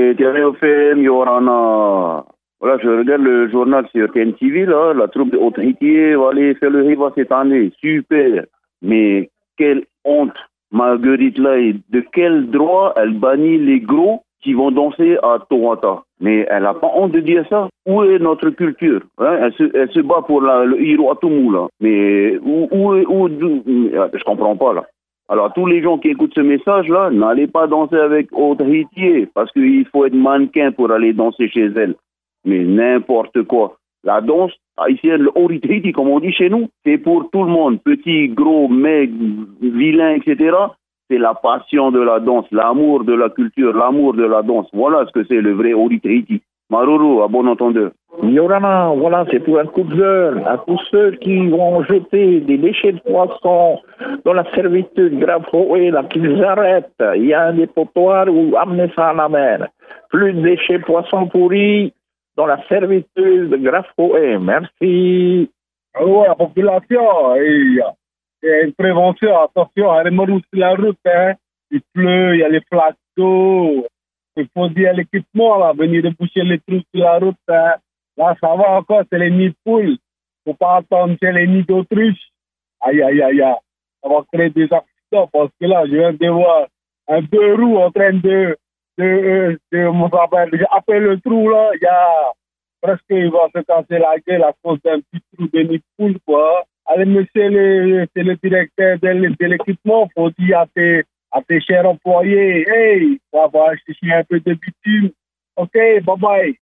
FM, Yorana. Voilà, je regarde le journal sur TNTV, là, la troupe de Haïti va aller faire le Riva cette année. Super. Mais quelle honte, Marguerite là, et de quel droit elle bannit les gros qui vont danser à Toronto. Mais elle n'a pas honte de dire ça. Où est notre culture, hein? Elle se bat pour le Hiro Atomu, là. Mais je comprends pas, là. Alors, tous les gens qui écoutent ce message-là, n'allez pas danser avec autre héritier, parce qu'il faut être mannequin pour aller danser chez elle. Mais n'importe quoi. La danse haïtienne, le Haiti, comme on dit chez nous, c'est pour tout le monde. Petit, gros, mec, vilain, etc. C'est la passion de la danse, l'amour de la culture, l'amour de la danse. Voilà ce que c'est le vrai Haïti. Maruru, à bon entendeur. Yorana, voilà, c'est pour un coup de gueule à tous ceux qui vont jeter des déchets de poissons dans la servitude grave là, qu'ils arrêtent. Il y a un dépotoir où amener ça à la mer. Plus de déchets de poissons pourris dans la servitude grave. Merci. Oui, la population, il y a une prévention, attention, arrêtez-moi sur la route, hein. Il pleut, il y a les flaques d'eau. Il faut dire l'équipement, là, venir de boucher les trous sur la route. Hein. Là, ça va encore, c'est les nids de poules. Faut pas attendre, c'est les nids d'autruche. Aïe, aïe, aïe, aïe. Ça va créer des accidents parce que là, je viens de voir un deux roues en train après le trou, là, il y a presque, il va se casser la gueule à cause d'un petit trou de nid de poule, quoi. Allez, monsieur, c'est le directeur de l'équipement, faut dire à tes chers employés, hey, on va chercher un peu de bitume. Ok, bye bye.